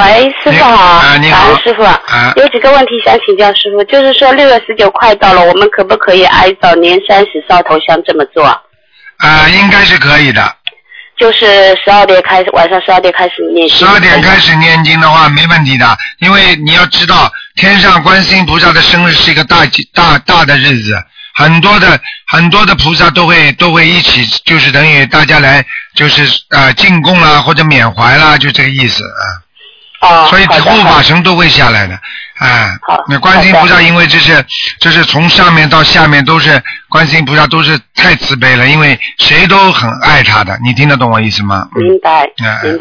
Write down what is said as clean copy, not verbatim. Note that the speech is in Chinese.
喂，师傅好， 你好， 感恩师傅，有几个问题想请教师傅，就是说6月19快到了，我们可不可以挨早年30烧头香这么做？ 应该是可以的。 就是12点开始，晚上12点开始念经。 12点开始念经的话没问题的，因为你要知道，天上观世音菩萨的生日是一个大的日子，很多的菩萨都会一起，就是等于大家来就是进贡啦或者缅怀啦，就这个意思啊。所以护法神都会下来的，那观世音菩萨因为这是从上面到下面都是观世音菩萨都是太慈悲了，因为谁都很爱他的，你听得懂我意思吗？ 明白，明